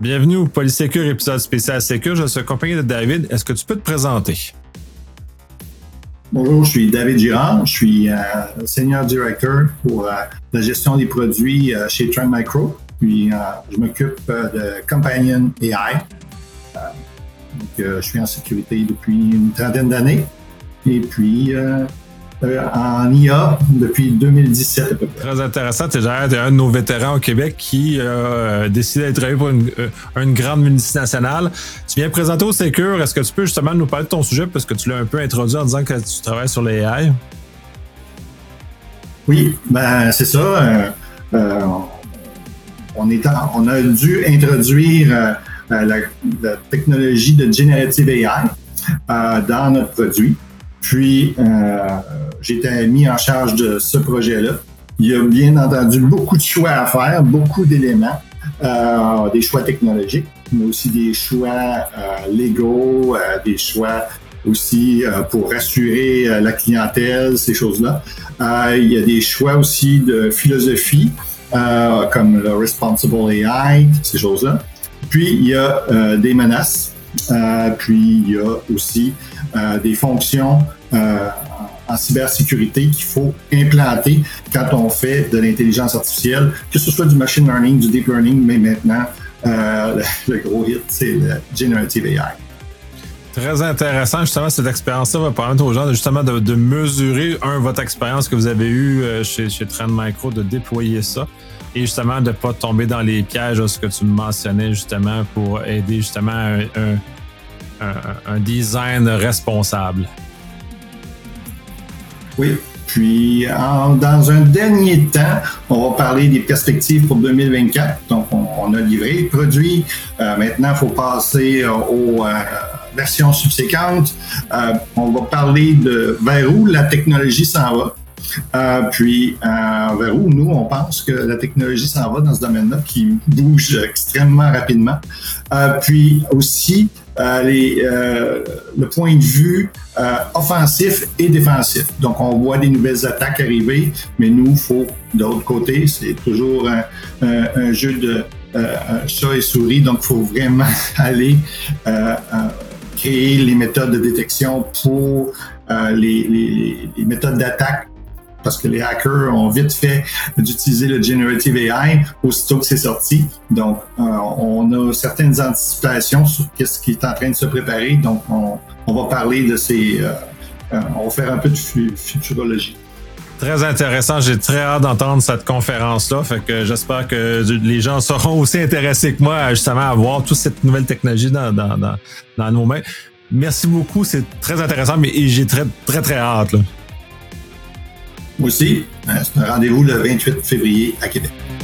Bienvenue au Polysécure, épisode spécial Sécure. Je suis accompagné de David. Est-ce que tu peux te présenter? Bonjour, je suis David Girard. Je suis Senior Director pour la gestion des produits chez Trend Micro. Puis, je m'occupe de Companion AI. Je suis en sécurité depuis une trentaine d'années. Et puis, en IA depuis 2017 à peu près. Très intéressant. Tu es un de nos vétérans au Québec qui a décidé de travailler pour une grande multinationale. Tu viens présenter au Sécure. Est-ce que tu peux justement nous parler de ton sujet parce que tu l'as un peu introduit en disant que tu travailles sur l'AI? Oui, ben c'est ça. On a dû introduire la technologie de Generative AI dans notre produit. Puis, j'ai été mis en charge de ce projet-là. Il y a bien entendu beaucoup de choix à faire, beaucoup d'éléments, des choix technologiques, mais aussi des choix légaux, des choix aussi pour rassurer la clientèle, ces choses-là. Il y a des choix aussi de philosophie, comme le Responsible AI, ces choses-là. Puis, il y a des menaces. Puis, il y a aussi des fonctions en cybersécurité qu'il faut implanter quand on fait de l'intelligence artificielle, que ce soit du machine learning, du deep learning, mais maintenant, le gros hit, c'est le Generative AI. Très intéressant. Justement, cette expérience-là va permettre aux gens de mesurer, votre expérience que vous avez eue chez Trend Micro, de déployer ça et justement de ne pas tomber dans les pièges de ce que tu mentionnais justement pour aider justement un design responsable. Oui. Puis, dans un dernier temps, on va parler des perspectives pour 2024. Donc, on a livré le produit. Maintenant, il faut passer aux versions subséquentes. On va parler de vers où la technologie s'en va. Puis, vers où nous, on pense que la technologie s'en va dans ce domaine-là, qui bouge extrêmement rapidement. Puis aussi, le point de vue offensif et défensif. Donc, on voit des nouvelles attaques arriver, mais nous, il faut, de l'autre côté, c'est toujours un jeu de chat et souris, donc il faut vraiment aller créer les méthodes de détection pour les méthodes d'attaque, parce que les hackers ont vite fait d'utiliser le Generative AI aussitôt que c'est sorti. Donc, on a certaines anticipations sur ce qui est en train de se préparer. Donc, on va parler de ces... on va faire un peu de futurologie. Très intéressant. J'ai très hâte d'entendre cette conférence-là. Fait que j'espère que les gens seront aussi intéressés que moi justement à voir toute cette nouvelle technologie dans nos mains. Merci beaucoup. C'est très intéressant, mais j'ai très, très, très hâte, là. Moi aussi, c'est un rendez-vous le 28 février à Québec.